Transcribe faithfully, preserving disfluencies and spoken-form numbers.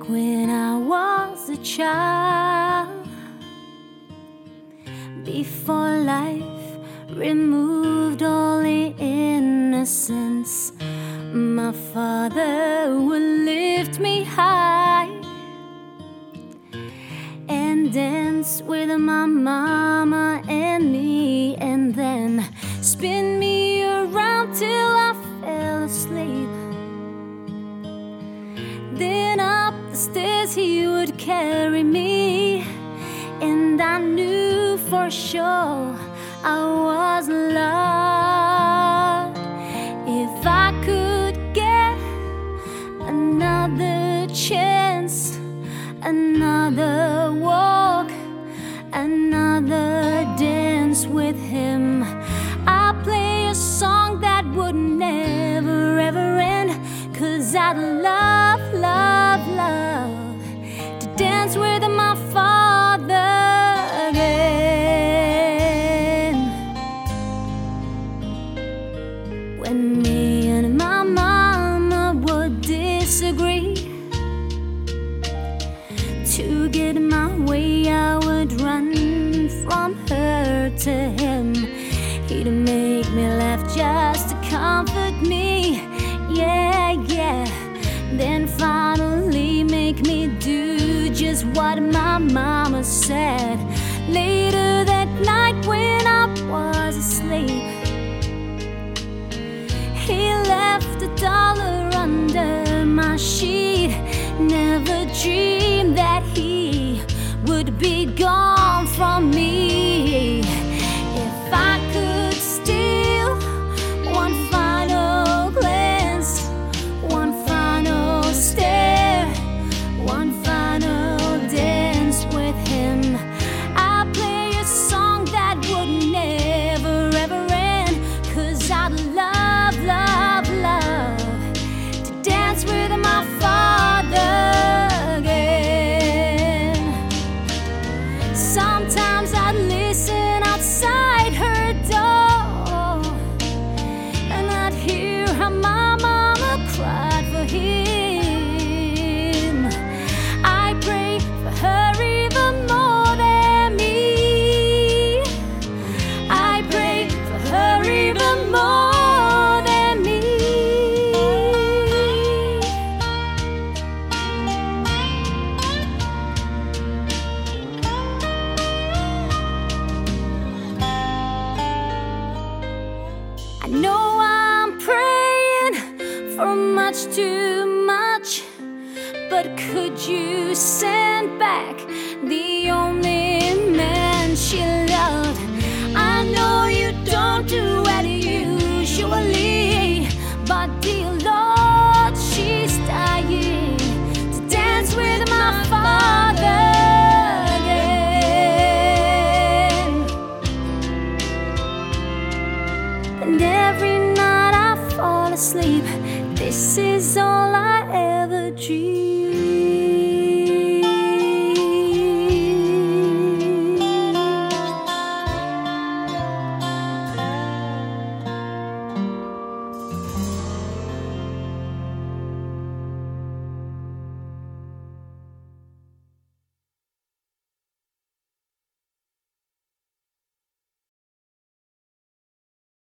when I was a child, before life removed all the innocence. My father would lift me high and dance with my mama and me, and then spin me around till I fell asleep. Then up the stairs he would carry me, and I knew for sure I was loved. If I could get another chance, another walk, another dance with him, I'd play a song that would never ever end. 'Cause I'd love, love, love to dance with my father again. When me and my mama would disagree, to get my way I would run from her to him. He'd make me laugh just to comfort me, yeah, yeah. Then finally make me do just what my mama said. Later that night when I was asleep, he left a dollar under my sheet. Never dreamed that he would be gone from me. If I could steal one final glance, one final stare, one final dance with him, I'd play a song that would never ever end. 'Cause I'd love, love, love to dance with my father again. Sometimes I'd listen outside her door, and I'd hear how my mama cried for him. I pray for her even more than me. I pray for her even more than me. I know I'm praying for much too much, but could you send